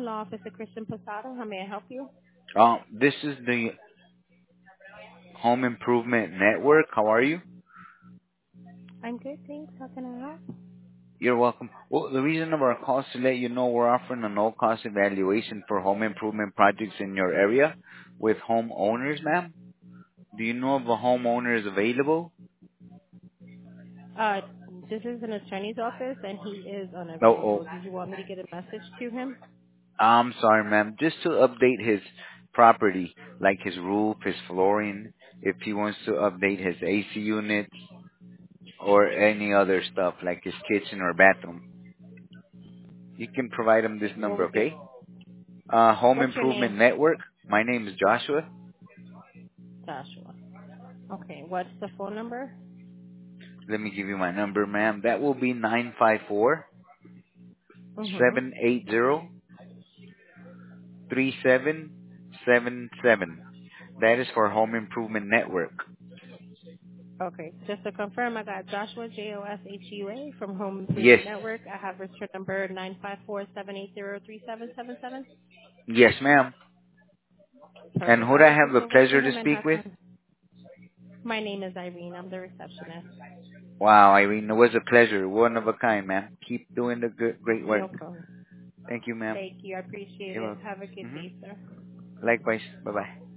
the office of Christian Posada. How may I help you? This is the Home Improvement Network. How are you? I'm good, thanks. How can I help? You're welcome. Well, the reason of our call is to let you know we're offering a no-cost evaluation for home improvement projects in your area with homeowners, ma'am. Do you know if a homeowner is available? Uh, this is an attorney's office, and he is Oh, unavailable. oh, Did you want me to get a message to him? I'm sorry, ma'am. Just to update his property, like his roof, his flooring, if he wants to update his AC unit or any other stuff like his kitchen or bathroom. You can provide him this What number, was your okay? Home What's your Improvement name? Network. My name is Joshua. Joshua. Okay. What's the phone number? Let me give you my number, ma'am. That will be 954 Mm-hmm. 780 3777. That is for Home Improvement Network. Okay. Just to confirm, I got Joshua Joshua from Home Yes. Improvement Network. I have registered number 954-780-3777. Yes, ma'am. And Perfect. who I'll do I get have this the over to pleasure to him and speak have with? him. My name is Irene. I'm the receptionist. Wow, Irene, it was a pleasure. One of a kind, ma'am. Keep doing the good, great work. No problem. Thank you, ma'am. Thank you. I appreciate You're it. welcome. Have a good day, sir. Likewise. Bye-bye.